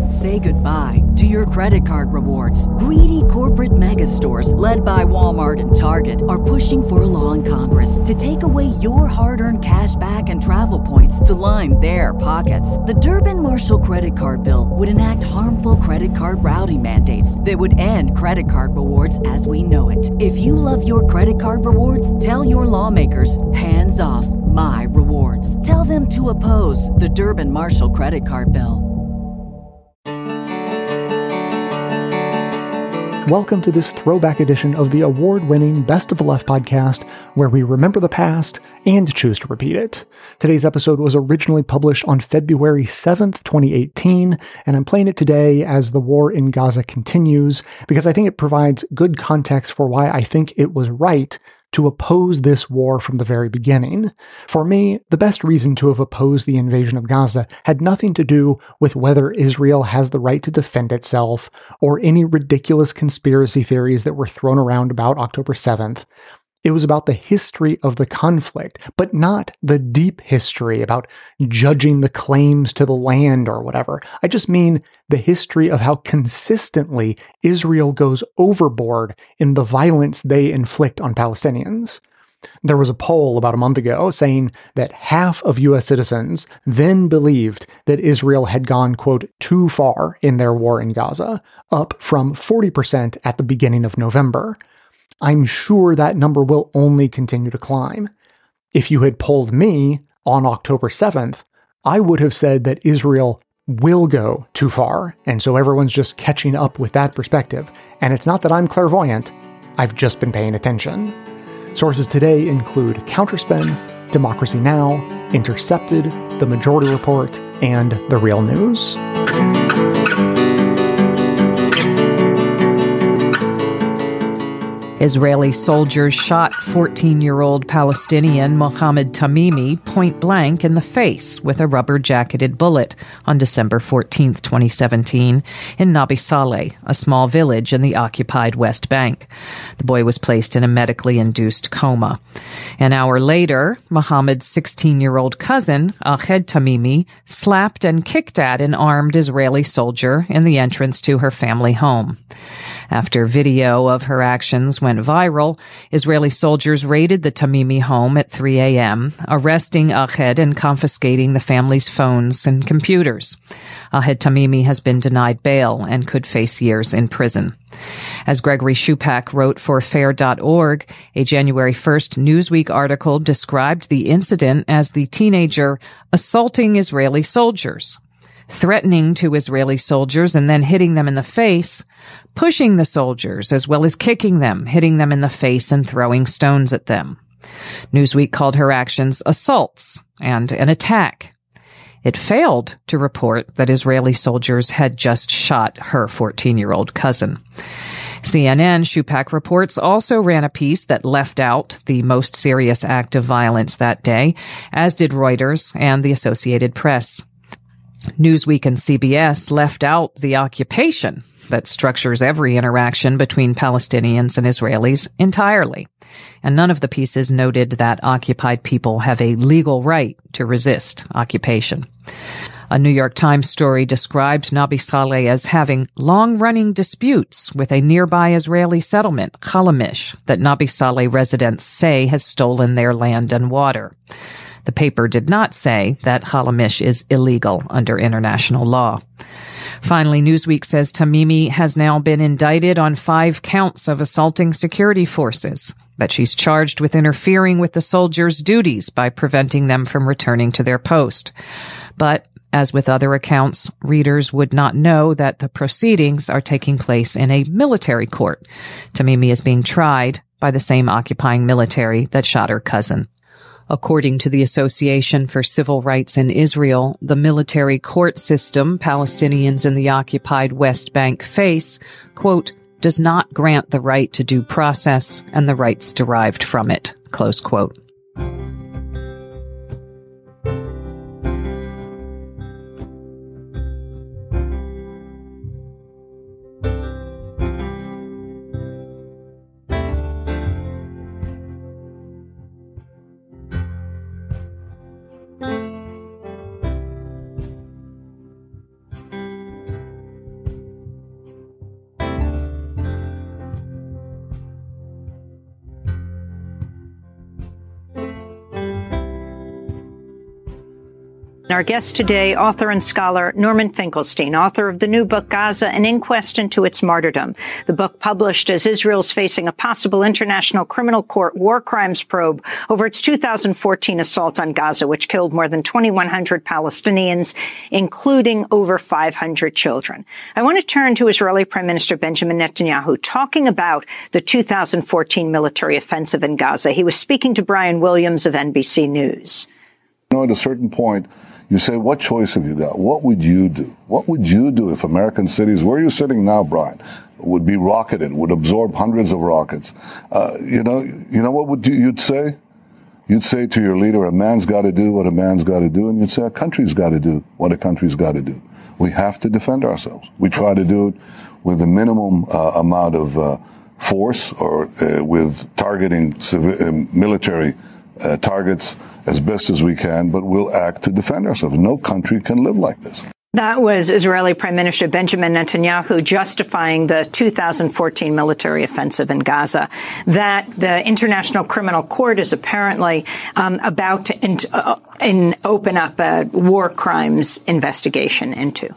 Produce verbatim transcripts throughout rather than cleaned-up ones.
Say goodbye to your credit card rewards. Greedy corporate mega stores, led by Walmart and Target, are pushing for a law in Congress to take away your hard-earned cash back and travel points to line their pockets. The Durbin-Marshall credit card bill would enact harmful credit card routing mandates that would end credit card rewards as we know it. If you love your credit card rewards, tell your lawmakers, hands off my rewards. Tell them to oppose the Durbin-Marshall credit card bill. Welcome to this throwback edition of the award-winning Best of the Left podcast, where we remember the past and choose to repeat it. Today's episode was originally published on February seventh, twenty eighteen, and I'm playing it today as the war in Gaza continues, because I think it provides good context for why I think it was right to oppose this war from the very beginning. For me, the best reason to have opposed the invasion of Gaza had nothing to do with whether Israel has the right to defend itself or any ridiculous conspiracy theories that were thrown around about October seventh. It was about the history of the conflict, but not the deep history about judging the claims to the land or whatever. I just mean the history of how consistently Israel goes overboard in the violence they inflict on Palestinians. There was a poll about a month ago saying that half of U S citizens then believed that Israel had gone, quote, too far in their war in Gaza, up from forty percent at the beginning of November. I'm sure that number will only continue to climb. If you had polled me on October seventh, I would have said that Israel will go too far, and so everyone's just catching up with that perspective. And it's not that I'm clairvoyant, I've just been paying attention. Sources today include Counterspin, Democracy Now!, Intercepted, The Majority Report, and The Real News. Israeli soldiers shot fourteen-year-old Palestinian Mohammed Tamimi point-blank in the face with a rubber-jacketed bullet on December fourteenth, twenty seventeen, in Nabi Saleh, a small village in the occupied West Bank. The boy was placed in a medically induced coma. An hour later, Mohammed's sixteen-year-old cousin, Ahed Tamimi, slapped and kicked at an armed Israeli soldier in the entrance to her family home. After video of her actions went viral, Israeli soldiers raided the Tamimi home at three a.m., arresting Ahed and confiscating the family's phones and computers. Ahed Tamimi has been denied bail and could face years in prison. As Gregory Shupak wrote for fair dot org, a January first Newsweek article described the incident as the teenager assaulting Israeli soldiers, threatening to Israeli soldiers and then hitting them in the face, pushing the soldiers as well as kicking them, hitting them in the face and throwing stones at them. Newsweek called her actions assaults and an attack. It failed to report that Israeli soldiers had just shot her fourteen-year-old cousin. C N N, Shupak reports, also ran a piece that left out the most serious act of violence that day, as did Reuters and the Associated Press. Newsweek and C B S left out the occupation that structures every interaction between Palestinians and Israelis entirely. And none of the pieces noted that occupied people have a legal right to resist occupation. A New York Times story described Nabi Saleh as having long-running disputes with a nearby Israeli settlement, Chalamish, that Nabi Saleh residents say has stolen their land and water. The paper did not say that Chalamish is illegal under international law. Finally, Newsweek says Tamimi has now been indicted on five counts of assaulting security forces, that she's charged with interfering with the soldiers' duties by preventing them from returning to their post. But, as with other accounts, readers would not know that the proceedings are taking place in a military court. Tamimi is being tried by the same occupying military that shot her cousin. According to the Association for Civil Rights in Israel, the military court system Palestinians in the occupied West Bank face, quote, does not grant the right to due process and the rights derived from it, close quote. Our guest today, author and scholar Norman Finkelstein, author of the new book, Gaza, An Inquest into Its Martyrdom. The book, published as Israel's facing a possible International Criminal Court war crimes probe over its two thousand fourteen assault on Gaza, which killed more than twenty-one hundred Palestinians, including over five hundred children. I want to turn to Israeli Prime Minister Benjamin Netanyahu, talking about the two thousand fourteen military offensive in Gaza. He was speaking to Brian Williams of N B C News. You know, at a certain point, you say, what choice have you got? What would you do? What would you do if American cities, where you're sitting now, Brian, would be rocketed, would absorb hundreds of rockets? Uh, you know, you know what would you, you'd say? You'd say to your leader, a man's got to do what a man's got to do, and you'd say a country's got to do what a country's got to do. We have to defend ourselves. We try to do it with a minimum uh, amount of uh, force or uh, with targeting civi- uh, military uh, targets as best as we can, but we'll act to defend ourselves. No country can live like this. That was Israeli Prime Minister Benjamin Netanyahu justifying the two thousand fourteen military offensive in Gaza that the International Criminal Court is apparently um, about to in, uh, in open up a war crimes investigation into.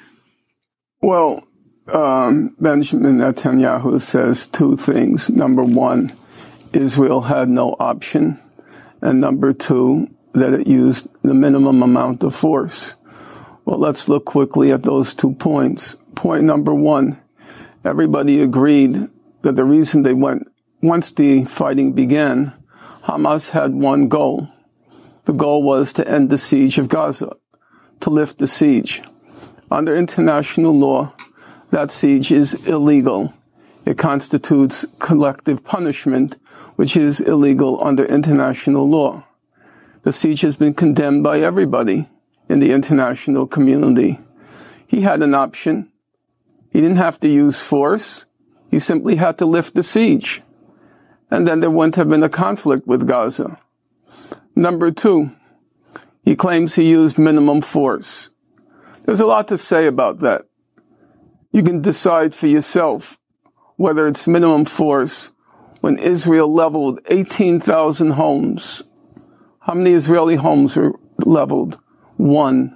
Well, um, Benjamin Netanyahu says two things. Number one, Israel had no option. And number two, that it used the minimum amount of force. Well, let's look quickly at those two points. Point number one, everybody agreed that the reason they went, once the fighting began, Hamas had one goal. The goal was to end the siege of Gaza, to lift the siege. Under international law, that siege is illegal. It constitutes collective punishment, which is illegal under international law. The siege has been condemned by everybody in the international community. He had an option. He didn't have to use force. He simply had to lift the siege. And then there wouldn't have been a conflict with Gaza. Number two, he claims he used minimum force. There's a lot to say about that. You can decide for yourself whether it's minimum force when Israel leveled eighteen thousand homes. How many Israeli homes were leveled? One.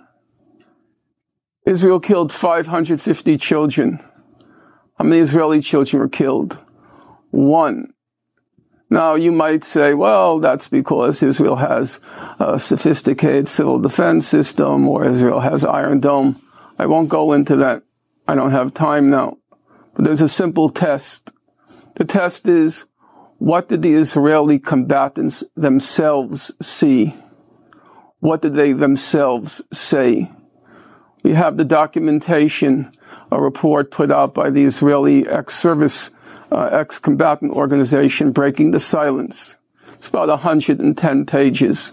Israel killed five hundred fifty children. How many Israeli children were killed? One. Now, you might say, well, that's because Israel has a sophisticated civil defense system or Israel has Iron Dome. I won't go into that. I don't have time now. But there's a simple test. The test is, what did the Israeli combatants themselves see? What did they themselves say? We have the documentation, a report put out by the Israeli ex-service, uh, ex-combatant organization, Breaking the Silence. It's about one hundred ten pages.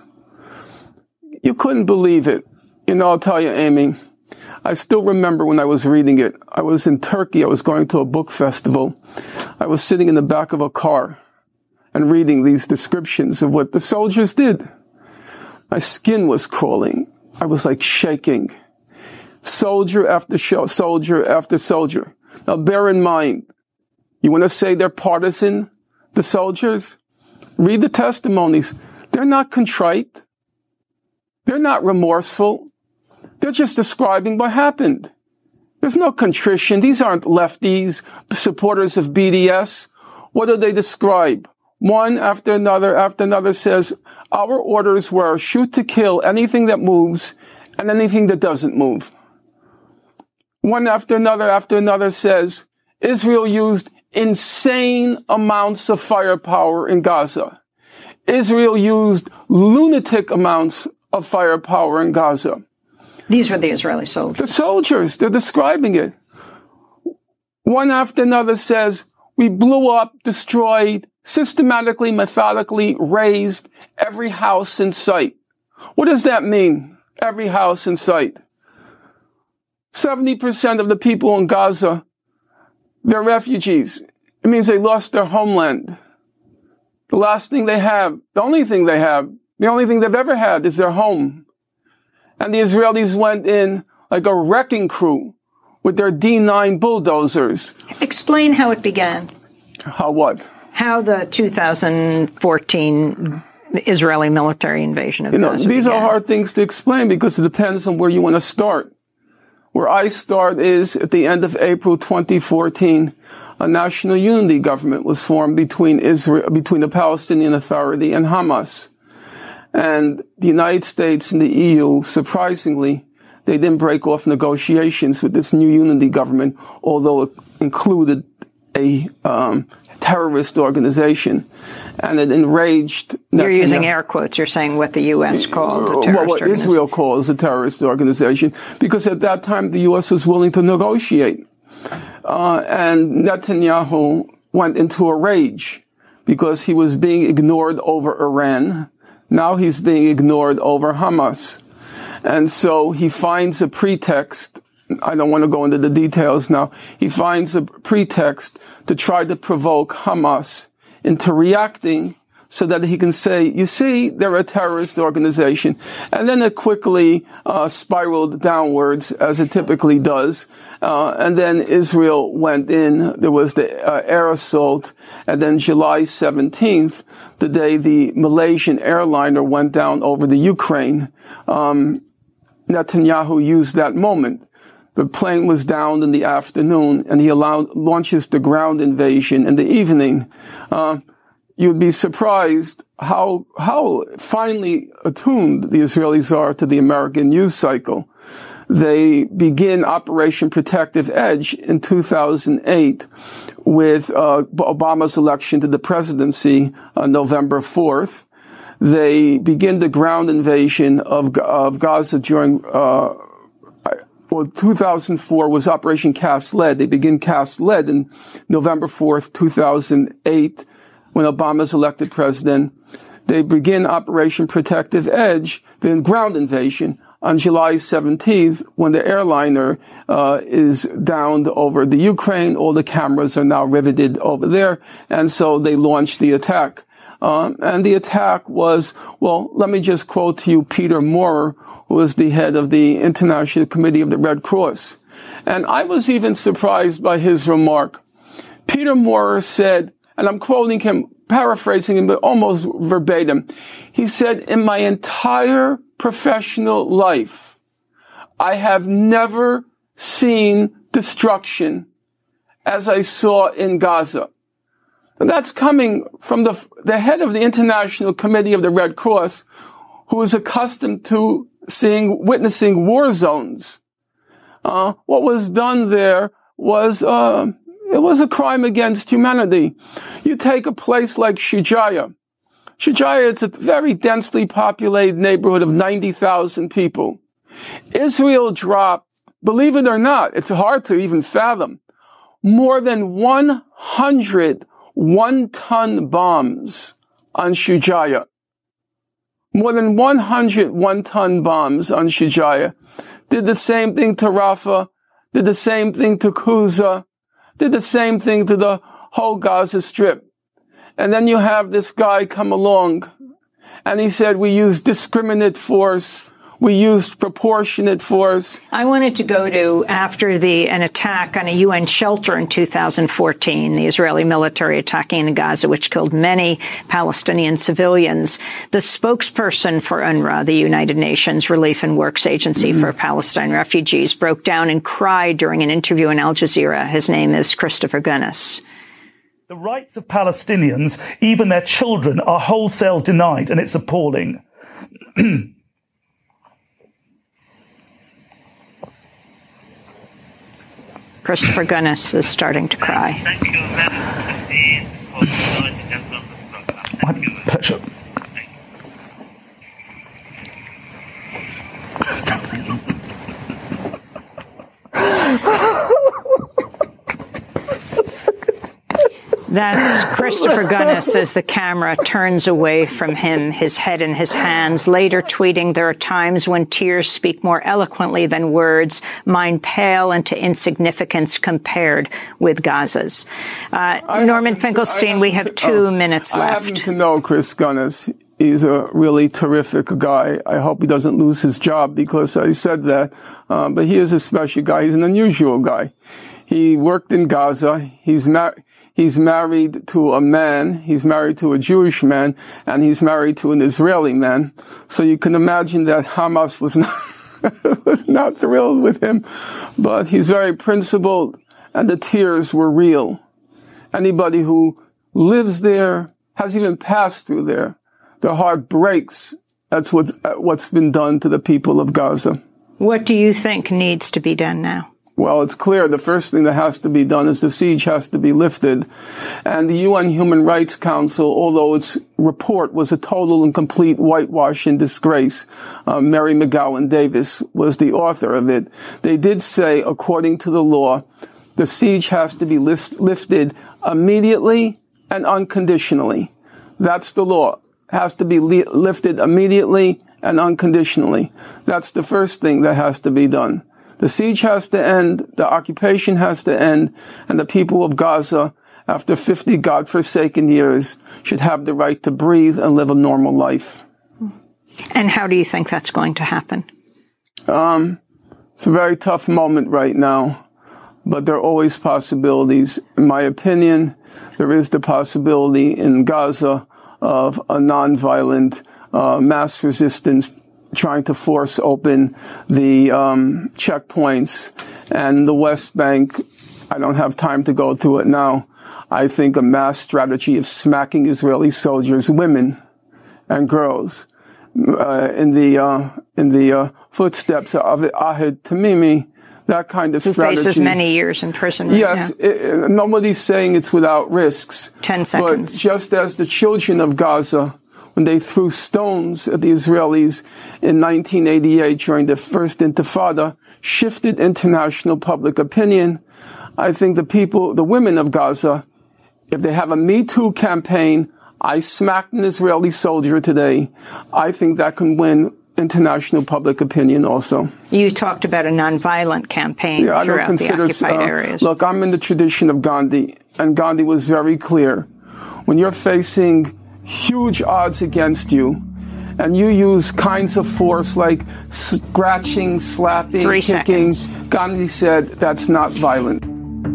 You couldn't believe it. You know, I'll tell you, Amy, I still remember when I was reading it. I was in Turkey. I was going to a book festival. I was sitting in the back of a car and reading these descriptions of what the soldiers did. My skin was crawling. I was like shaking. Soldier after show, soldier after soldier. Now bear in mind, you want to say they're partisan, the soldiers? Read the testimonies. They're not contrite. They're not remorseful. They're just describing what happened. There's no contrition. These aren't lefties, supporters of B D S. What do they describe? One after another after another says, our orders were shoot to kill anything that moves and anything that doesn't move. One after another after another says, Israel used insane amounts of firepower in Gaza. Israel used lunatic amounts of firepower in Gaza. These were the Israeli soldiers. The soldiers, they're describing it. One after another says, we blew up, destroyed, systematically, methodically razed every house in sight. What does that mean? Every house in sight. seventy percent of the people in Gaza, they're refugees. It means they lost their homeland. The last thing they have, the only thing they have, the only thing they've ever had is their home. And the Israelis went in like a wrecking crew with their D nine bulldozers. Explain how it began. How what? How the two thousand fourteen the Israeli military invasion of you know, Gaza these began. are hard things to explain because it depends on where you want to start. Where I start is at the end of April twenty fourteen, a national unity government was formed between Israel, between the Palestinian Authority and Hamas. And the United States and the E U, surprisingly, they didn't break off negotiations with this new unity government, although it included a um, terrorist organization. And it enraged Netanyahu. You're using air quotes. You're saying what the U S called a terrorist well, what organization. Israel calls a terrorist organization, because at that time the U S was willing to negotiate. Uh, and Netanyahu went into a rage because he was being ignored over Iran. Now he's being ignored over Hamas. And so he finds a pretext. I don't want to go into the details now. He finds a pretext to try to provoke Hamas into reacting so that he can say, you see, they're a terrorist organization. And then it quickly uh, spiraled downwards, as it typically does. Uh, and then Israel went in. There was the uh, air assault. And then July seventeenth, the day the Malaysian airliner went down over the Ukraine, um, Netanyahu used that moment. The plane was down in the afternoon, and he allowed launches the ground invasion in the evening. Uh, You'd be surprised how how finely attuned the Israelis are to the American news cycle. They begin Operation Protective Edge in two thousand eight with uh, Obama's election to the presidency on November fourth. They begin the ground invasion of of Gaza during uh, well, two thousand four was Operation Cast Lead. They begin Cast Lead in November fourth, two thousand eight. When Obama's elected president. They begin Operation Protective Edge, then ground invasion, on July seventeenth, when the airliner uh, is downed over the Ukraine. All the cameras are now riveted over there, and so they launched the attack. Um, and the attack was, well, let me just quote to you Peter Maurer, who is the head of the International Committee of the Red Cross. And I was even surprised by his remark. Peter Maurer said, and I'm quoting him, paraphrasing him, but almost verbatim. He said, in my entire professional life, I have never seen destruction as I saw in Gaza. And that's coming from the, the head of the International Committee of the Red Cross, who is accustomed to seeing, witnessing war zones. Uh, what was done there was, uh, It was a crime against humanity. You take a place like Shujaya. Shujaya, it's a very densely populated neighborhood of ninety thousand people. Israel dropped, believe it or not, it's hard to even fathom, more than one hundred one-ton bombs on Shujaya. More than one hundred one-ton bombs on Shujaya. Did the same thing to Rafah, did the same thing to Kuza, did the same thing to the whole Gaza Strip. And then you have this guy come along, and he said, we used discriminate force, we used proportionate force. I wanted to go to after the an attack on a U N shelter in two thousand fourteen, the Israeli military attacking in Gaza, which killed many Palestinian civilians. The spokesperson for UNRWA, the United Nations Relief and Works Agency mm-hmm. for Palestine refugees, broke down and cried during an interview in Al Jazeera. His name is Christopher Gunnis. The rights of Palestinians, even their children, are wholesale denied, and it's appalling. Christopher Gunnis is starting to cry. Thank you. My pleasure. That's Christopher Gunnis as the camera turns away from him, his head in his hands, later tweeting, there are times when tears speak more eloquently than words, mine pale into insignificance compared with Gaza's. Uh, Norman Finkelstein, to, we have two oh, minutes left. I happen to know Chris Gunnis. He's a really terrific guy. I hope he doesn't lose his job because I said that. Uh, but he is a special guy. He's an unusual guy. He worked in Gaza. He's mar- he's married to a man. He's married to a Jewish man, and he's married to an Israeli man. So you can imagine that Hamas was not was not thrilled with him, but he's very principled, and the tears were real. Anybody who lives there, has even passed through there, their heart breaks. That's what's what's been done to the people of Gaza. What do you think needs to be done now? Well, it's clear the first thing that has to be done is the siege has to be lifted. And the U N Human Rights Council, although its report was a total and complete whitewash and disgrace, uh, Mary McGowan Davis was the author of it. They did say, according to the law, the siege has to be list- lifted immediately and unconditionally. That's the law. It has to be li- lifted immediately and unconditionally. That's the first thing that has to be done. The siege has to end, the occupation has to end, and the people of Gaza, after fifty godforsaken years, should have the right to breathe and live a normal life. And how do you think that's going to happen? Um, it's a very tough moment right now, but there are always possibilities. In my opinion, there is the possibility in Gaza of a nonviolent uh, mass resistance trying to force open the um, checkpoints. And the West Bank, I don't have time to go through it now. I think a mass strategy of smacking Israeli soldiers, women and girls, uh, in the uh, in the uh, footsteps of Ahad Tamimi, that kind of Who strategy. faces many years in prison right Yes, now. it, nobody's saying it's without risks. Ten seconds. But just as the children of Gaza, when they threw stones at the Israelis in nineteen eighty-eight during the first Intifada, shifted international public opinion, I think the people, the women of Gaza, if they have a Me Too campaign, I smacked an Israeli soldier today, I think that can win international public opinion also. You talked about a nonviolent campaign yeah, throughout I don't consider, the occupied uh, areas. Look, I'm in the tradition of Gandhi, and Gandhi was very clear. When you're facing huge odds against you, and you use kinds of force like scratching, slapping, Three kicking, seconds. Gandhi said that's not violent.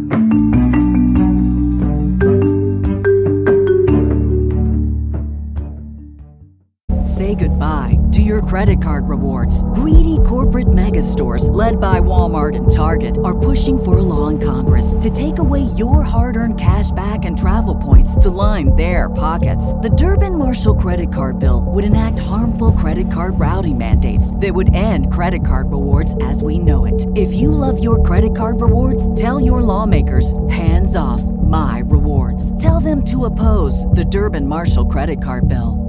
Say goodbye to your credit card rewards. Greedy corporate mega stores, led by Walmart and Target, are pushing for a law in Congress to take away your hard-earned cash back and travel points to line their pockets. The Durbin-Marshall credit card bill would enact harmful credit card routing mandates that would end credit card rewards as we know it. If you love your credit card rewards, tell your lawmakers, hands off my rewards. Tell them to oppose the Durbin-Marshall credit card bill.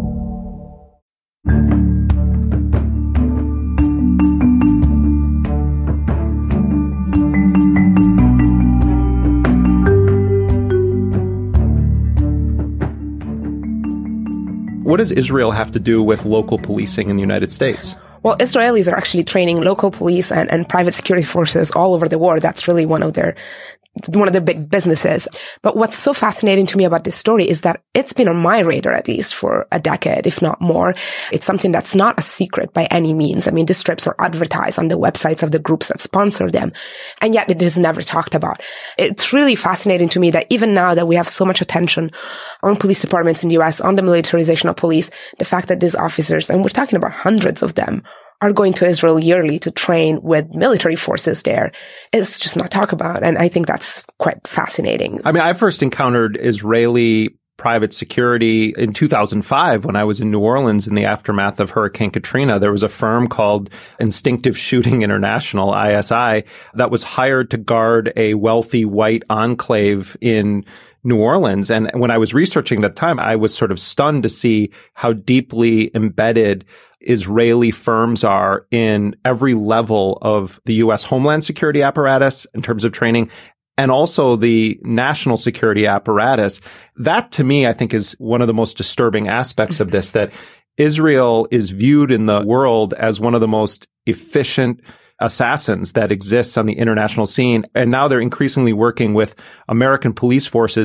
What does Israel have to do with local policing in the United States? Well, Israelis are actually training local police and, and private security forces all over the world. That's really one of their one of their big businesses. But what's so fascinating to me about this story is that it's been on my radar at least for a decade, if not more. It's something that's not a secret by any means. I mean, these strips are advertised on the websites of the groups that sponsor them, and yet it is never talked about. It's really fascinating to me that even now that we have so much attention on police departments in the U S, on the militarization of police, the fact that these officers, and we're talking about hundreds of them, are going to Israel yearly to train with military forces there is just not talked about. And I think that's quite fascinating. I mean, I first encountered Israeli private security in two thousand five when I was in New Orleans in the aftermath of Hurricane Katrina. There was a firm called Instinctive Shooting International, I S I, that was hired to guard a wealthy white enclave in New Orleans. And when I was researching at the time, I was sort of stunned to see how deeply embedded Israeli firms are in every level of the U S Homeland Security apparatus in terms of training, and also the national security apparatus. That, to me, I think is one of the most disturbing aspects of this, that Israel is viewed in the world as one of the most efficient assassins that exists on the international scene. And now they're increasingly working with American police forces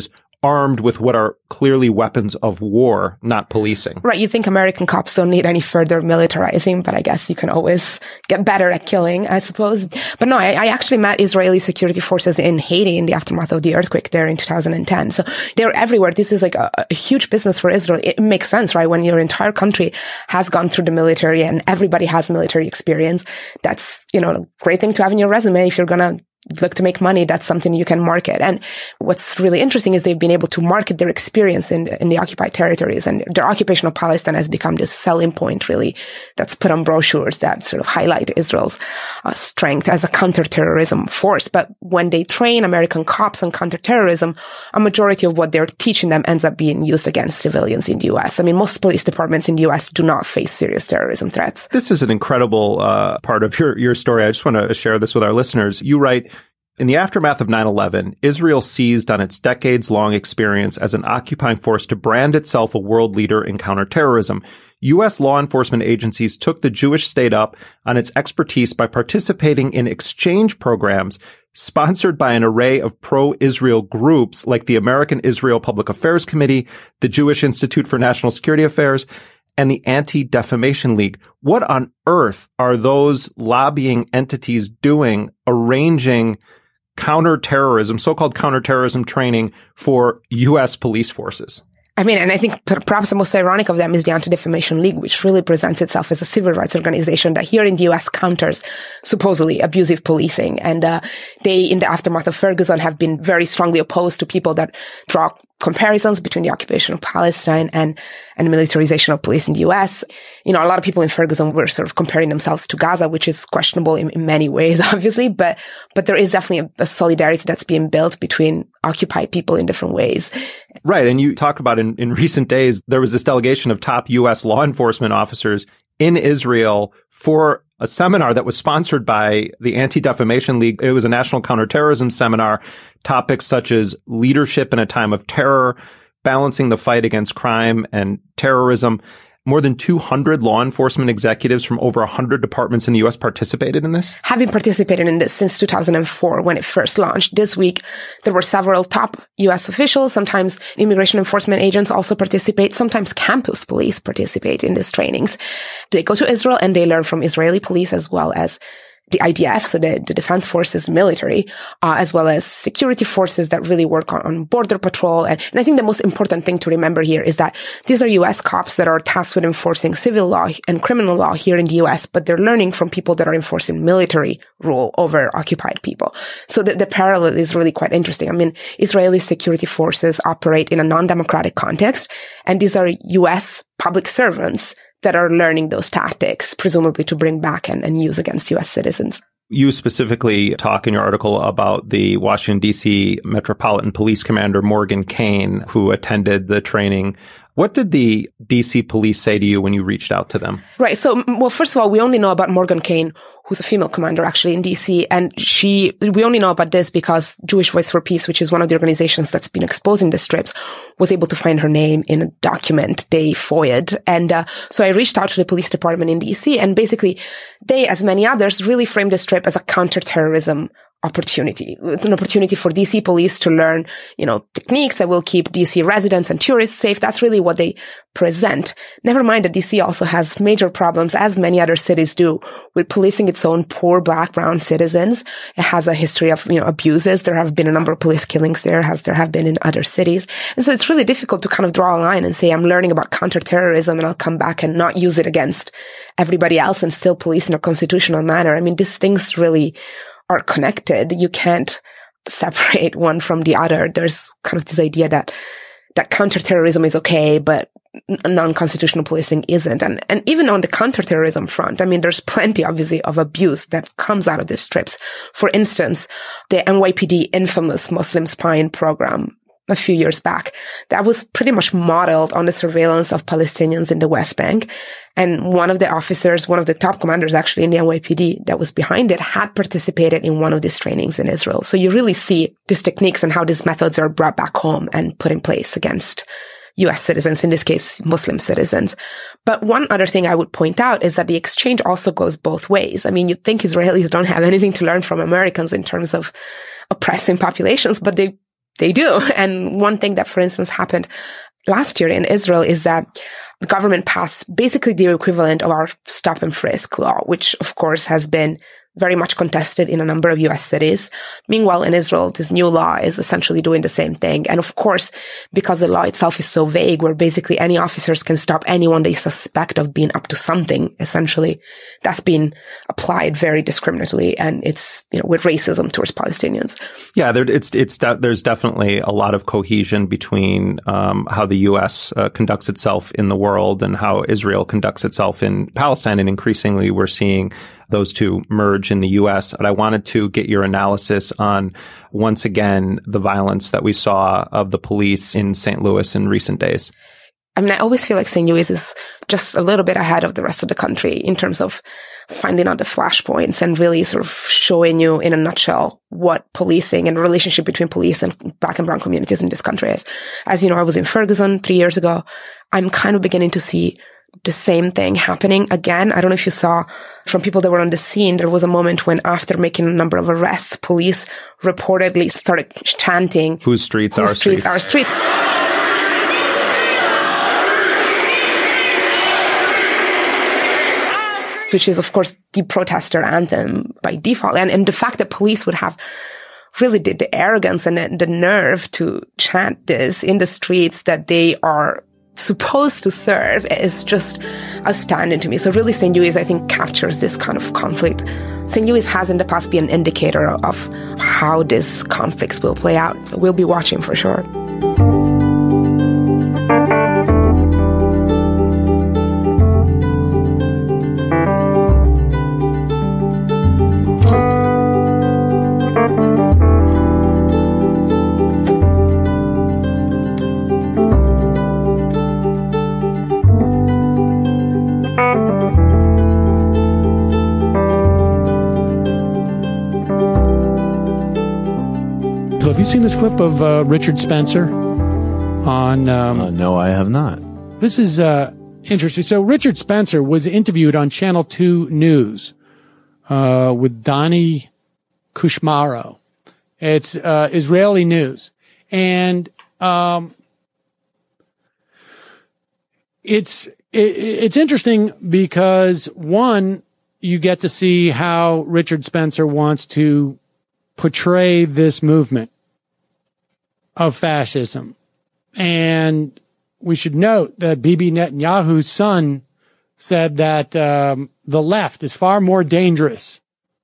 armed with what are clearly weapons of war, not policing. Right. You think American cops don't need any further militarizing, but I guess you can always get better at killing, I suppose. But no, I, I actually met Israeli security forces in Haiti in the aftermath of the earthquake there in two thousand ten. So they're everywhere. This is like a, a huge business for Israel. It makes sense, right? When your entire country has gone through the military and everybody has military experience, that's, you know, a great thing to have in your resume if you're going to look to make money. That's something you can market. And what's really interesting is they've been able to market their experience in, in the occupied territories, and their occupation of Palestine has become this selling point, really, that's put on brochures that sort of highlight Israel's uh, strength as a counterterrorism force. But when they train American cops on counterterrorism, a majority of what they're teaching them ends up being used against civilians in the U S. I mean, most police departments in the U S do not face serious terrorism threats. This is an incredible uh, part of your, your story. I just want to share this with our listeners. You write, in the aftermath of nine eleven, Israel seized on its decades-long experience as an occupying force to brand itself a world leader in counterterrorism. U S law enforcement agencies took the Jewish state up on its expertise by participating in exchange programs sponsored by an array of pro-Israel groups like the American Israel Public Affairs Committee, the Jewish Institute for National Security Affairs, and the Anti-Defamation League. What on earth are those lobbying entities doing, arranging counterterrorism, so-called counterterrorism training for U S police forces? I mean, and I think perhaps the most ironic of them is the Anti-Defamation League, which really presents itself as a civil rights organization that here in the U S counters supposedly abusive policing. And uh, they, in the aftermath of Ferguson, have been very strongly opposed to people that draw comparisons between the occupation of Palestine and, and militarization of police in the U S. You know, a lot of people in Ferguson were sort of comparing themselves to Gaza, which is questionable in, in many ways, obviously, but, but there is definitely a, a solidarity that's being built between occupied people in different ways. Right. And you talked about in, in recent days, there was this delegation of top U S law enforcement officers in Israel for a seminar that was sponsored by the Anti-Defamation League. It was a national counterterrorism seminar. Topics such as leadership in a time of terror, balancing the fight against crime and terrorism. More than two hundred law enforcement executives from over one hundred departments in the U S participated in this? Having participated in this since two thousand four when it first launched. This week, there were several top U S officials. Sometimes immigration enforcement agents also participate. Sometimes campus police participate in these trainings. They go to Israel and they learn from Israeli police as well as the I D F, so the, the defense forces military, uh, as well as security forces that really work on, on border patrol. And, and I think the most important thing to remember here is that these are U S cops that are tasked with enforcing civil law and criminal law here in the U S, but they're learning from people that are enforcing military rule over occupied people. So the, the parallel is really quite interesting. I mean, Israeli security forces operate in a non-democratic context, and these are U S public servants that are learning those tactics, presumably to bring back and, and use against U S citizens. You specifically talk in your article about the Washington, D C Metropolitan Police Commander Morgan Kane, who attended the training. What did the D C police say to you when you reached out to them? Right. So, well, first of all, we only know about Morgan Kane, who's a female commander actually in D C. And she, we only know about this because Jewish Voice for Peace, which is one of the organizations that's been exposing the strips, was able to find her name in a document they F O IA'd. And uh, so I reached out to the police department in D C, and basically they, as many others, really framed the strip as a counterterrorism opportunity, an opportunity for D C police to learn, you know, techniques that will keep D C residents and tourists safe. That's really what they present. Never mind that D C also has major problems, as many other cities do, with policing its own poor black, brown citizens. It has a history of, you know, abuses. There have been a number of police killings there, as there have been in other cities. And so it's really difficult to kind of draw a line and say, I'm learning about counterterrorism and I'll come back and not use it against everybody else and still police in a constitutional manner. I mean, these things really are connected. You can't separate one from the other. There's kind of this idea that that counterterrorism is okay, but non-constitutional policing isn't. And and even on the counterterrorism front, I mean, there's plenty, obviously, of abuse that comes out of these strips. For instance, the N Y P D infamous Muslim spying program a few years back, that was pretty much modeled on the surveillance of Palestinians in the West Bank. And one of the officers, one of the top commanders actually in the N Y P D that was behind it, had participated in one of these trainings in Israel. So you really see these techniques and how these methods are brought back home and put in place against U S citizens, in this case, Muslim citizens. But one other thing I would point out is that the exchange also goes both ways. I mean, you'd think Israelis don't have anything to learn from Americans in terms of oppressing populations, but they they do. And one thing that, for instance, happened last year in Israel is that the government passed basically the equivalent of our stop and frisk law, which of course has been very much contested in a number of U S cities. Meanwhile, in Israel, this new law is essentially doing the same thing. And of course, because the law itself is so vague, where basically any officers can stop anyone they suspect of being up to something, essentially, that's been applied very discriminatorily. And it's, you know, with racism towards Palestinians. Yeah, there, it's, it's, there's definitely a lot of cohesion between um, how the U S uh, conducts itself in the world and how Israel conducts itself in Palestine. And increasingly, we're seeing those two merge in the U S. But I wanted to get your analysis on, once again, the violence that we saw of the police in Saint Louis in recent days. I mean, I always feel like Saint Louis is just a little bit ahead of the rest of the country in terms of finding out the flashpoints and really sort of showing you in a nutshell what policing and the relationship between police and Black and brown communities in this country is. As you know, I was in Ferguson three years ago. I'm kind of beginning to see the same thing happening again. I don't know if you saw from people that were on the scene, there was a moment when, after making a number of arrests, police reportedly started chanting, "Whose streets are streets? Our streets." Which is, of course, the protester anthem by default. And, and the fact that police would have really the, the arrogance and the, the nerve to chant this in the streets that they are supposed to serve is just astounding to me. So really, Saint Louis, I think, captures this kind of conflict. Saint Louis has in the past been an indicator of how these conflicts will play out. So we'll be watching for sure. Have you seen this clip of uh, Richard Spencer on... Um, uh, no, I have not. This is uh, interesting. So Richard Spencer was interviewed on Channel two News uh, with Donnie Kushmaro. It's uh, Israeli news. And um, it's it, it's interesting because, one, you get to see how Richard Spencer wants to portray this movement of fascism. And we should note that Bibi Netanyahu's son said that um, the left is far more dangerous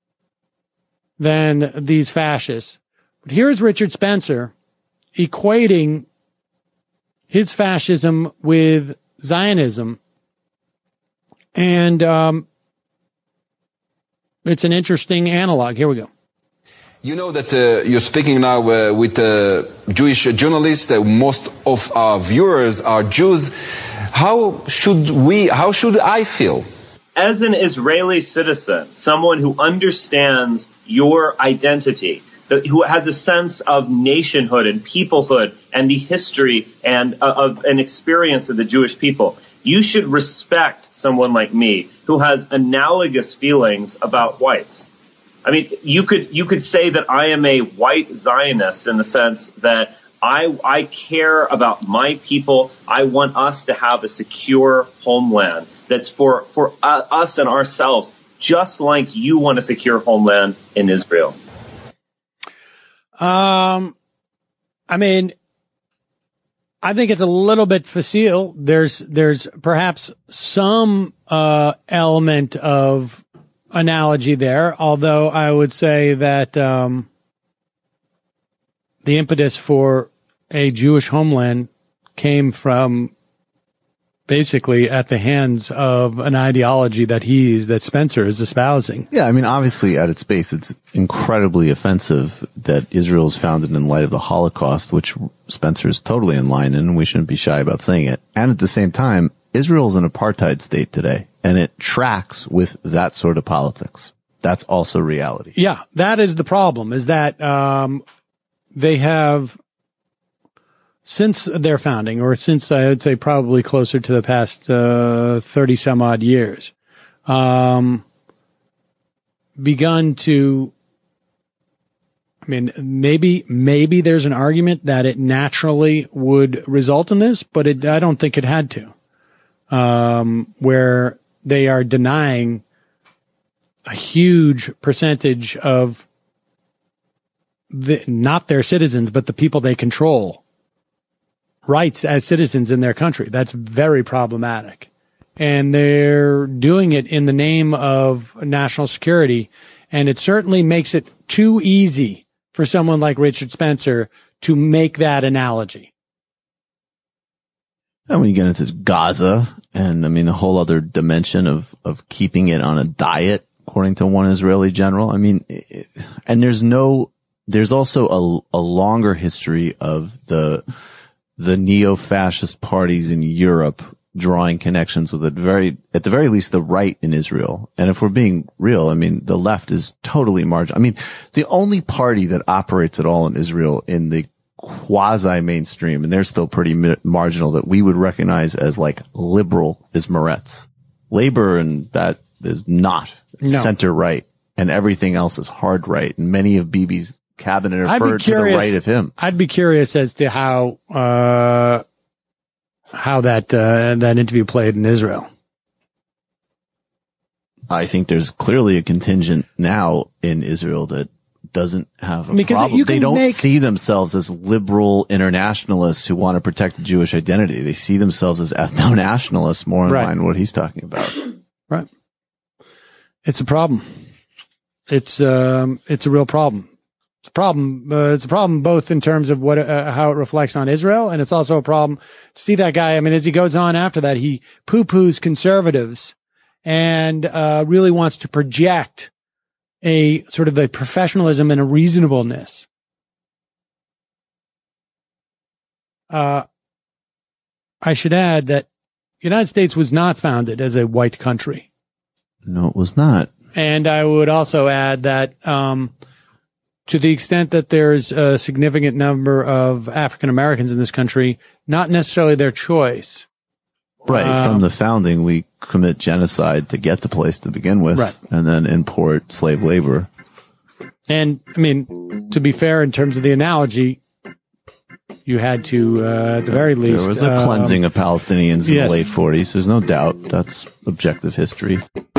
than these fascists. But here's Richard Spencer equating his fascism with Zionism. And um, it's an interesting analog. Here we go. You know that uh, you're speaking now uh, with uh, Jewish journalists. Uh, most of our viewers are Jews. How should we, how should I feel? As an Israeli citizen, someone who understands your identity, that, who has a sense of nationhood and peoplehood and the history and uh, of an experience of the Jewish people, you should respect someone like me who has analogous feelings about whites. I mean, you could you could say that I am a white Zionist in the sense that I I care about my people. I want us to have a secure homeland that's for for uh, us and ourselves, just like you want a secure homeland in Israel. Um, I mean, I think it's a little bit facile. There's there's perhaps some uh, element of analogy there, although I would say that um, the impetus for a Jewish homeland came from basically at the hands of an ideology that he's, that Spencer is espousing. Yeah, I mean, obviously at its base, it's incredibly offensive that Israel is founded in light of the Holocaust, which Spencer is totally in line in, and we shouldn't be shy about saying it. And at the same time, Israel's an apartheid state today, and it tracks with that sort of politics. That's also reality. Yeah, that is the problem, is that um, they have, since their founding, or since I would say probably closer to the past uh, thirty some odd years, um, begun to I mean, maybe, maybe there's an argument that it naturally would result in this, but it, I don't think it had to. Um, where they are denying a huge percentage of the, not their citizens, but the people they control, rights as citizens in their country. That's very problematic. And they're doing it in the name of national security. And it certainly makes it too easy for someone like Richard Spencer to make that analogy. And when you get into Gaza, and I mean, the whole other dimension of, of keeping it on a diet, according to one Israeli general, I mean, it, and there's no, there's also a, a longer history of the, the neo-fascist parties in Europe drawing connections with, at very, at the very least, the right in Israel. And if we're being real, I mean, the left is totally marginal. I mean, the only party that operates at all in Israel in the quasi-mainstream, and they're still pretty mi- marginal, that we would recognize as like liberal, is Meretz. Labor and that is not No. center-right, and everything else is hard-right. And many of Bibi's cabinet I'd be referred to the curious- right of him. I'd be curious as to how, uh, how that, uh, that interview played in Israel. I think there's clearly a contingent now in Israel that doesn't have a Because problem. you can They don't make- see themselves as liberal internationalists who want to protect the Jewish identity. They see themselves as ethno-nationalists, more in Right. line with what he's talking about. Right. It's a problem. It's, um, it's a real problem. It's a problem. Uh, it's a problem both in terms of what, uh, how it reflects on Israel. And it's also a problem to see that guy. I mean, as he goes on after that, he poo-poos conservatives and, uh, really wants to project a sort of a professionalism and a reasonableness. Uh, I should add that the United States was not founded as a white country. No, it was not. And I would also add that, um, to the extent that there's a significant number of African Americans in this country, not necessarily their choice. Right. Um, From the founding, we commit genocide to get the place to begin with, Right. and then import slave labor. And I mean, to be fair, in terms of the analogy, you had to, uh, at the very least, There was a um, cleansing of Palestinians in yes. the late forties. There's no doubt. That's objective history.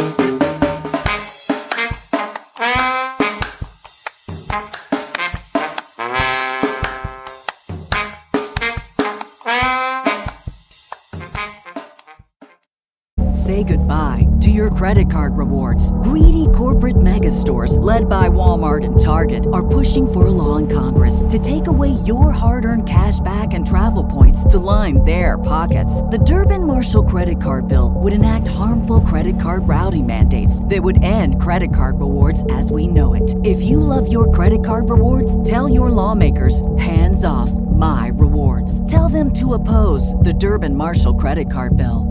Say goodbye to your credit card rewards. Greedy corporate mega stores, led by Walmart and Target, are pushing for a law in Congress to take away your hard-earned cash back and travel points to line their pockets. The Durbin-Marshall credit card bill would enact harmful credit card routing mandates that would end credit card rewards as we know it. If you love your credit card rewards, tell your lawmakers, hands off my rewards. Tell them to oppose the Durbin-Marshall credit card bill.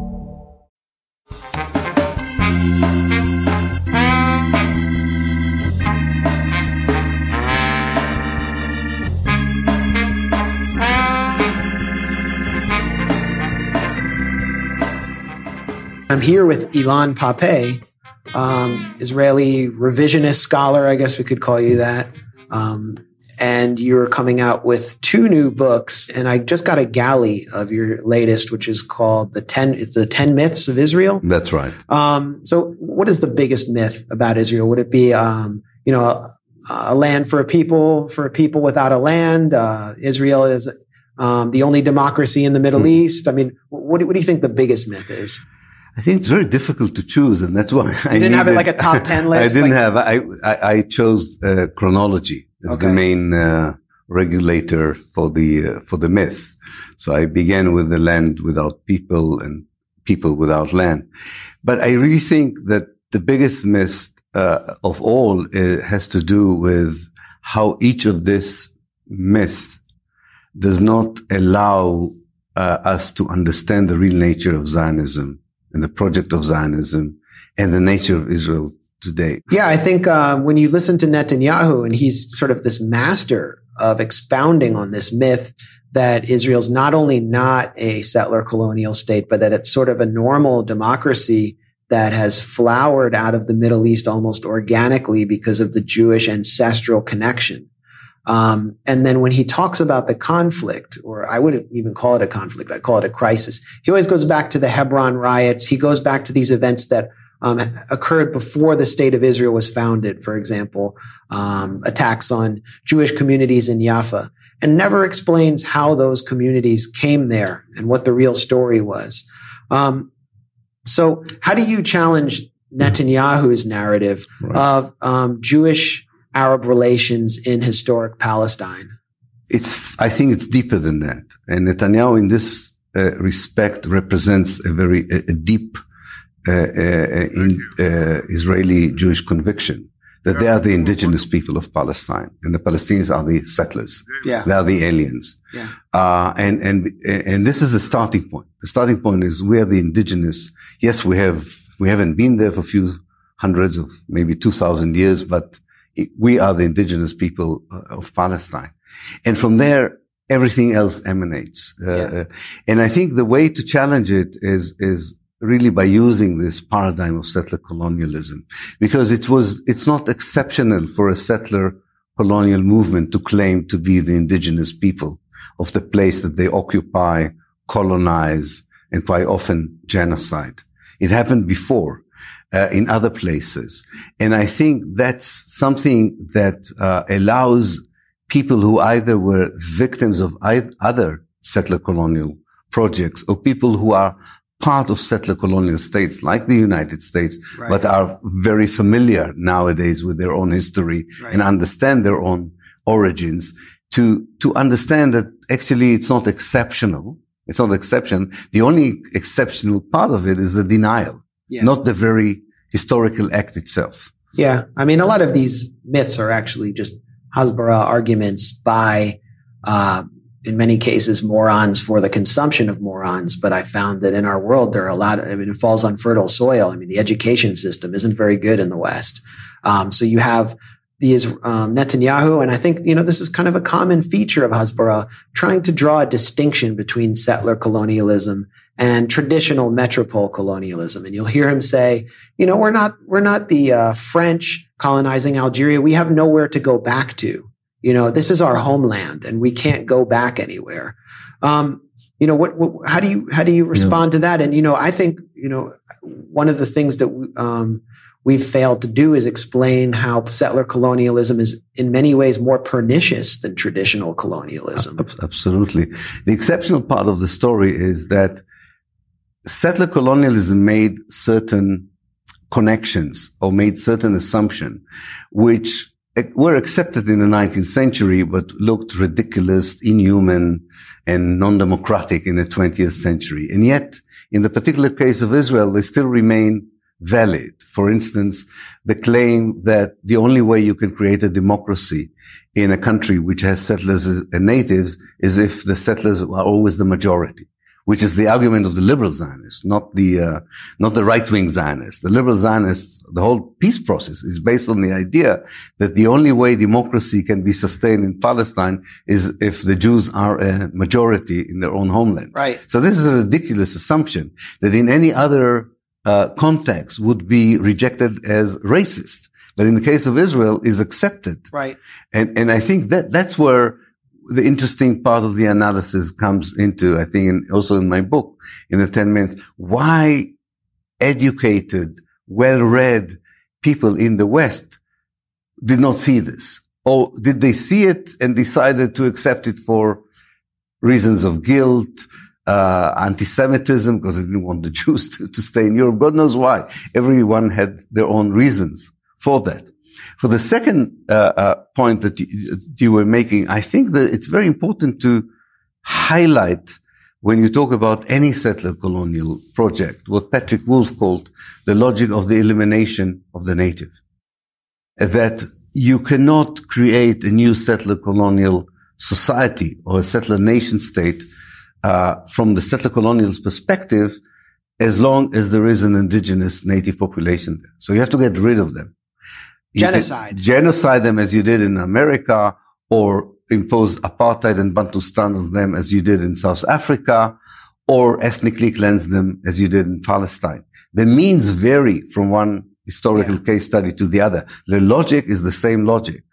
I'm here with Ilan Pappé, um, Israeli revisionist scholar, I guess we could call you that. Um, and you're coming out with two new books, and I just got a galley of your latest, which is called the ten. It's the ten myths of Israel. That's right. Um, so, what is the biggest myth about Israel? Would it be, um, you know, a, a land for a people, for a people without a land? Uh, Israel is um, the only democracy in the Middle mm. East. I mean, what, what do you think the biggest myth is? I think it's very difficult to choose, and that's why you I didn't needed, have it like a top ten list. I didn't like, have. I I, I chose uh, chronology as okay. the main uh, regulator for the uh, for the myths. So I began with the land without people and people without land. But I really think that the biggest myth uh, of all uh, has to do with how each of this myths does not allow uh, us to understand the real nature of Zionism and the project of Zionism and the nature of Israel today. Yeah, I think uh, when you listen to Netanyahu, and he's sort of this master of expounding on this myth that Israel's not only not a settler colonial state, but that it's sort of a normal democracy that has flowered out of the Middle East almost organically because of the Jewish ancestral connection. Um, and then when he talks about the conflict, or I wouldn't even call it a conflict, I call it a crisis. He always goes back to the Hebron riots. He goes back to these events that um, occurred before the state of Israel was founded. For example, um, attacks on Jewish communities in Jaffa, and never explains how those communities came there and what the real story was. Um, so, how do you challenge Netanyahu's narrative right. of um, Jewish Arab relations in historic Palestine? It's, I think it's deeper than that. And Netanyahu in this uh, respect represents a very, a, a deep, uh, uh, in, uh, Israeli Jewish conviction that they are the indigenous people of Palestine and the Palestinians are the settlers. Yeah. They are the aliens. Yeah. Uh, and, and, and this is the starting point. The starting point is we are the indigenous. Yes, we have, we haven't been there for a few hundreds of maybe two thousand years, but we are the indigenous people of Palestine. And from there, everything else emanates. Uh, yeah. And I think the way to challenge it is, is really by using this paradigm of settler colonialism. Because it was, it's not exceptional for a settler colonial movement to claim to be the indigenous people of the place that they occupy, colonize, and quite often genocide. It happened before. Uh, in other places. And I think that's something that uh, allows people who either were victims of other settler colonial projects or people who are part of settler colonial states like the United States, right. but are very familiar nowadays with their own history right. and understand their own origins to, to understand that actually it's not exceptional. It's not exception. The only exceptional part of it is the denial. Yeah. Not the very historical act itself. Yeah. I mean, a lot of these myths are actually just Hasbara arguments by, uh, in many cases, morons for the consumption of morons. But I found that in our world, there are a lot of, I mean, it falls on fertile soil. I mean, the education system isn't very good in the West. Um, so you have these, um, Netanyahu, and I think, you know, this is kind of a common feature of Hasbara, trying to draw a distinction between settler colonialism and traditional metropole colonialism. And you'll hear him say, you know, we're not, we're not the uh, French colonizing Algeria. We have nowhere to go back to. You know, this is our homeland and we can't go back anywhere. Um, you know, what, what, how do you, how do you respond yeah. to that? And, you know, I think, you know, one of the things that, um, we've failed to do is explain how settler colonialism is in many ways more pernicious than traditional colonialism. Absolutely. The exceptional part of the story is that settler colonialism made certain connections or made certain assumptions which were accepted in the nineteenth century but looked ridiculous, inhuman, and non-democratic in the twentieth century. And yet, in the particular case of Israel, they still remain valid. For instance, the claim that the only way you can create a democracy in a country which has settlers and natives is if the settlers are always the majority, which is the argument of the liberal Zionists, not the, uh, not the right-wing Zionists. The liberal Zionists, the whole peace process is based on the idea that the only way democracy can be sustained in Palestine is if the Jews are a majority in their own homeland. Right. So this is a ridiculous assumption that in any other uh, context would be rejected as racist. But in the case of Israel is accepted. Right. And, and I think that, that's where the interesting part of the analysis comes into, I think, in, also in my book, in the ten minutes, why educated, well-read people in the West did not see this? Or did they see it and decided to accept it for reasons of guilt, uh, anti-Semitism, because they didn't want the Jews to, to stay in Europe? God knows why. Everyone had their own reasons for that. For the second uh, uh, point that you, you were making, I think that it's very important to highlight when you talk about any settler colonial project, what Patrick Wolf called the logic of the elimination of the native. That you cannot create a new settler colonial society or a settler nation state uh, from the settler colonial's perspective as long as there is an indigenous native population there. So you have to get rid of them. Genocide. Genocide them as you did in America, or impose apartheid and Bantustan on them as you did in South Africa, or ethnically cleanse them as you did in Palestine. The means vary from one historical yeah. case study to the other. The logic is the same logic.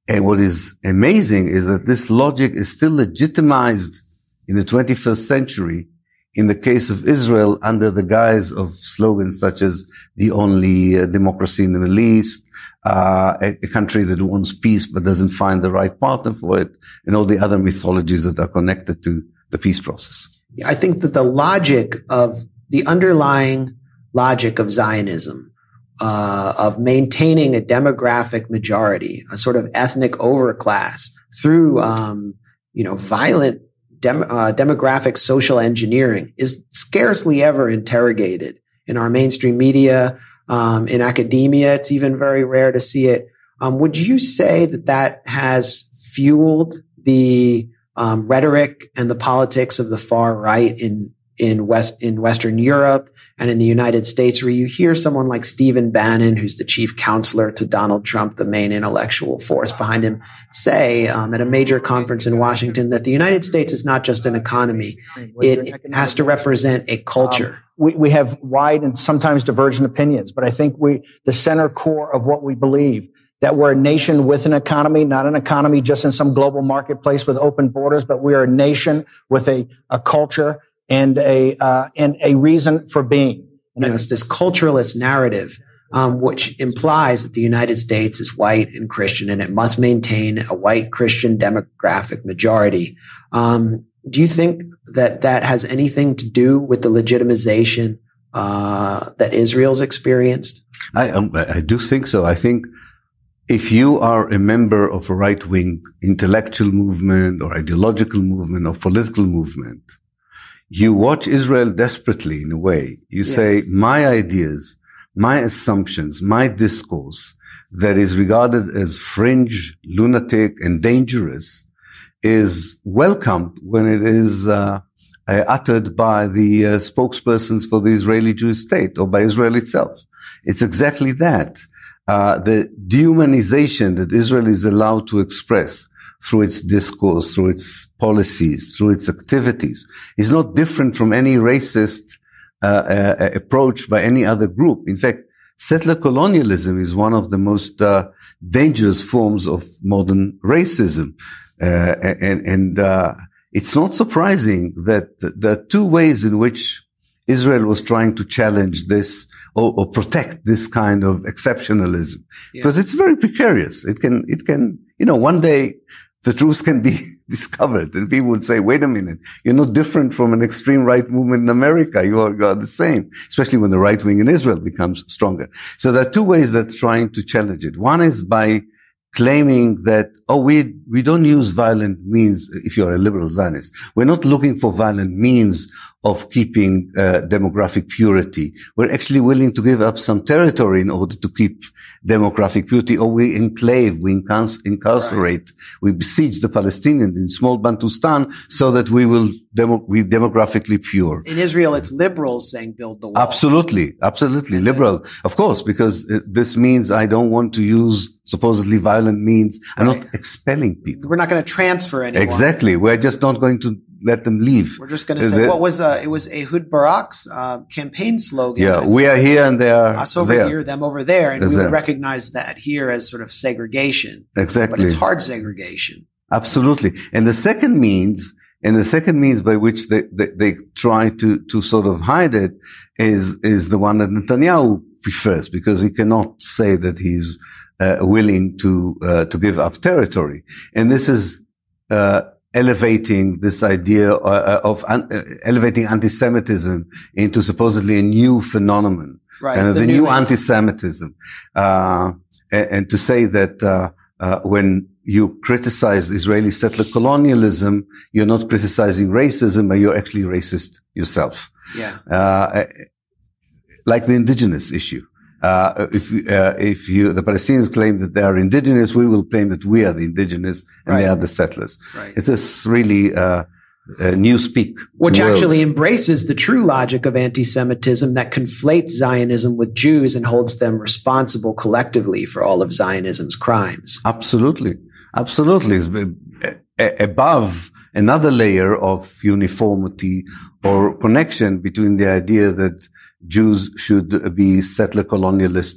And what is amazing is that this logic is still legitimized in the twenty-first century in the case of Israel under the guise of slogans such as the only uh, democracy in the Middle East, uh, a, a country that wants peace but doesn't find the right partner for it, and all the other mythologies that are connected to the peace process. I think that the logic of the underlying logic of Zionism, uh, of maintaining a demographic majority, a sort of ethnic overclass through, um, you know, violent dem- uh, demographic social engineering is scarcely ever interrogated in our mainstream media, um, in academia. It's even very rare to see it. Um, would you say that that has fueled the Um, rhetoric and the politics of the far right in in West in Western Europe and in the United States, where you hear someone like Stephen Bannon, who's the chief counselor to Donald Trump, the main intellectual force behind him, say um, at a major conference in Washington that the United States is not just an economy; it has to represent a culture. Um, we we have wide and sometimes divergent opinions, but I think we the center core of what we believe, that we're a nation with an economy, not an economy just in some global marketplace with open borders, but we are a nation with a, a culture and a uh, and a reason for being. You know, it's this culturalist narrative, um, which implies that the United States is white and Christian, and it must maintain a white Christian demographic majority. Um, do you think that that has anything to do with the legitimization uh, that Israel's experienced? I um, I do think so. I think if you are a member of a right-wing intellectual movement or ideological movement or political movement, you watch Israel desperately in a way. You yeah. say, my ideas, my assumptions, my discourse that is regarded as fringe, lunatic, and dangerous is welcomed when it is uh, uh, uttered by the uh, spokespersons for the Israeli Jewish state or by Israel itself. It's exactly that. Uh, the dehumanization that Israel is allowed to express through its discourse, through its policies, through its activities is not different from any racist uh, uh, approach by any other group. In fact, settler colonialism is one of the most uh, dangerous forms of modern racism. Uh, and and uh, it's not surprising that there are two ways in which Israel was trying to challenge this or, or protect this kind of exceptionalism, yeah. because it's very precarious. It can, it can, you know, one day the truth can be discovered and people would say, wait a minute, you're not different from an extreme right movement in America. You are, you are the same, especially when the right wing in Israel becomes stronger. So there are two ways that trying to challenge it. One is by claiming that, oh, we, we don't use violent means if you're a liberal Zionist. We're not looking for violent means of keeping uh, demographic purity. We're actually willing to give up some territory in order to keep demographic purity, or we enclave, we incar- incarcerate, right. we besiege the Palestinians in small Bantustan so that we will demo- be demographically pure. In Israel, it's liberals saying build the wall. Absolutely, absolutely. And liberal, then, of course, because it, this means I don't want to use supposedly violent means. I'm right. not expelling people. We're not going to transfer anyone. Exactly. We're just not going to let them leave. We're just going to say, the, what was, uh, it was Ehud Barak's, uh, campaign slogan. Yeah, we are here and they are us over there. here, them over there. And Is we would there. recognize that here as sort of segregation. Exactly. But it's hard segregation. Absolutely. And the second means, and the second means by which they, they, they try to, to sort of hide it is, is the one that Netanyahu prefers, because he cannot say that he's, uh, willing to, uh, to give up territory. And this is, uh, elevating this idea uh, of uh, elevating anti-Semitism into supposedly a new phenomenon, right? And the, the new, new anti-Semitism, uh, and, and to say that uh, uh, when you criticize Israeli settler colonialism, you're not criticizing racism, but you're actually racist yourself. Yeah, uh, like the indigenous issue. Uh, if, uh, if you, the Palestinians claim that they are indigenous, we will claim that we are the indigenous and right. they are the settlers. Right. It's this really, uh, uh newspeak. Which world. actually embraces the true logic of anti-Semitism that conflates Zionism with Jews and holds them responsible collectively for all of Zionism's crimes. Absolutely. Absolutely. It's above another layer of uniformity or connection between the idea that Jews should be settler colonialists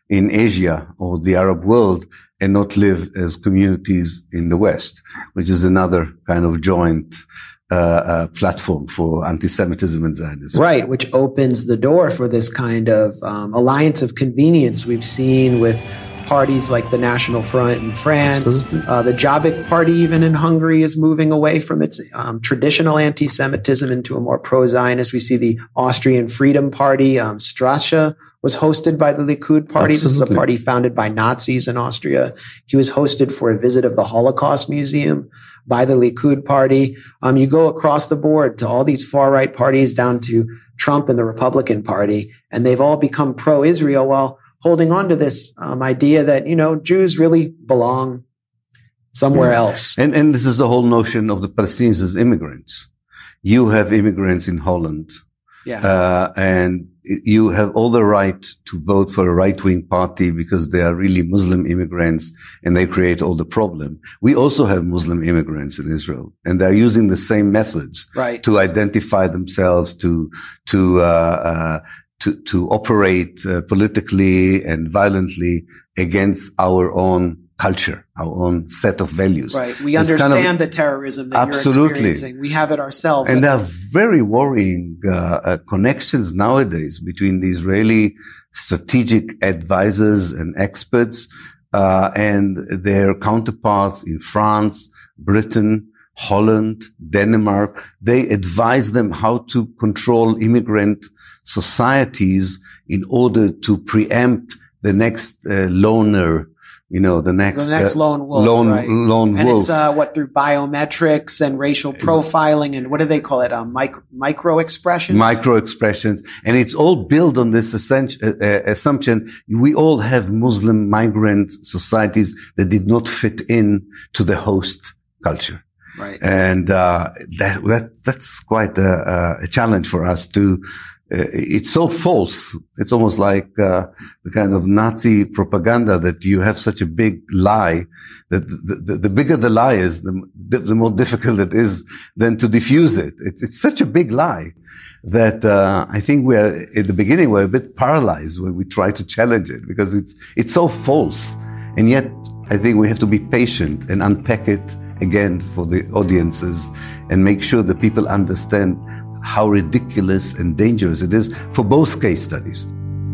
in Asia or the Arab world and not live as communities in the West, which is another kind of joint uh, uh, platform for anti-Semitism and Zionism. Right, which opens the door for this kind of um, alliance of convenience we've seen with parties like the National Front in France. Uh, the Jobbik Party, even in Hungary, is moving away from its um, traditional anti-Semitism into a more pro-Zionist. We see the Austrian Freedom Party. Um, Strasser was hosted by the Likud Party. Absolutely. This is a party founded by Nazis in Austria. He was hosted for a visit of the Holocaust Museum by the Likud Party. Um, you go across the board to all these far-right parties down to Trump and the Republican Party, and they've all become pro-Israel while holding on to this um, idea that, you know, Jews really belong somewhere yeah. else. And and this is the whole notion of the Palestinians as immigrants. You have immigrants in Holland. Yeah. Uh, and you have all the right to vote for a right-wing party because they are really Muslim immigrants and they create all the problem. We also have Muslim immigrants in Israel, and they're using the same methods right. to identify themselves, to, to, uh, uh, to, to operate uh, politically and violently against our own culture, our own set of values. Right. We it's understand kind of, the terrorism that absolutely. You're experiencing. We have it ourselves. And there are very worrying uh, uh, connections nowadays between the Israeli strategic advisors and experts uh, and their counterparts in France, Britain, Holland, Denmark. They advise them how to control immigrant societies in order to preempt the next uh, loner, you know, the next, the next uh, lone wolf, lone, right? lone and wolf. it's, uh, what, through biometrics and racial profiling and what do they call it? Um, micro, micro expressions? Micro expressions. And it's all built on this uh, uh, assumption. We all have Muslim migrant societies that did not fit in to the host culture. Right. And, uh, that, that, that's quite a, a challenge for us to, uh, it's so false. It's almost like, uh, the kind of Nazi propaganda that you have such a big lie that the, the, the bigger the lie is, the, the more difficult it is then to diffuse it. It's, it's such a big lie that, uh, I think we're, at the beginning, we're a bit paralyzed when we try to challenge it because it's, it's so false. And yet I think we have to be patient and unpack it again for the audiences and make sure that people understand how ridiculous and dangerous it is for both case studies.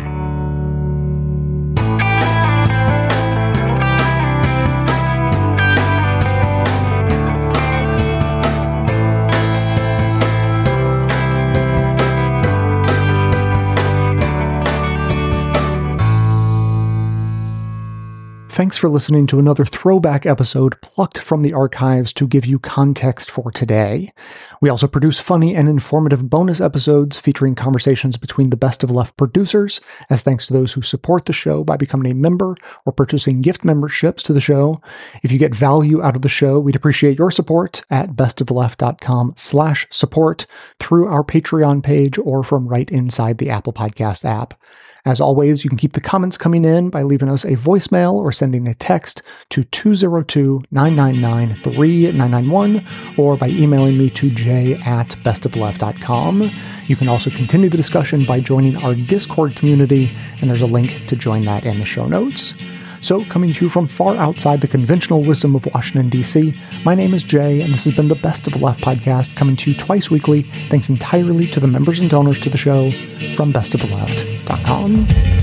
Thanks for listening to another throwback episode plucked from the archives to give you context for today. We also produce funny and informative bonus episodes featuring conversations between the Best of Left producers, as thanks to those who support the show by becoming a member or purchasing gift memberships to the show. If you get value out of the show, we'd appreciate your support at bestofleft.com slash support through our Patreon page or from right inside the Apple Podcast app. As always, you can keep the comments coming in by leaving us a voicemail or sending a text to two oh two, nine nine nine, three nine nine one or by emailing me to j at bestofleft dot com. You can also continue the discussion by joining our Discord community, and there's a link to join that in the show notes. So, coming to you from far outside the conventional wisdom of Washington, D C, my name is Jay, and this has been the Best of the Left podcast, coming to you twice weekly, thanks entirely to the members and donors to the show from best of the left dot com.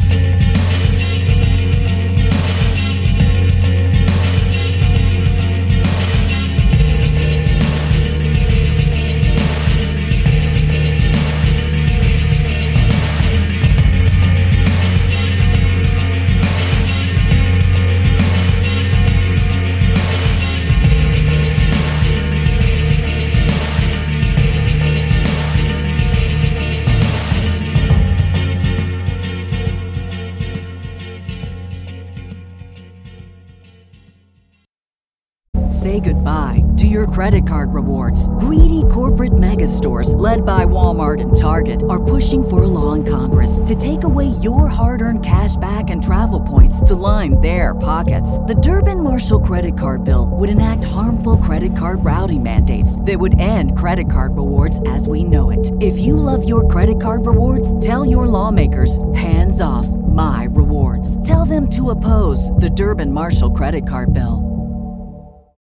Say goodbye to your credit card rewards. Greedy corporate mega stores, led by Walmart and Target, are pushing for a law in Congress to take away your hard-earned cash back and travel points to line their pockets. The Durbin-Marshall credit card bill would enact harmful credit card routing mandates that would end credit card rewards as we know it. If you love your credit card rewards, tell your lawmakers, hands off My Rewards. Tell them to oppose the Durbin Marshall credit card bill.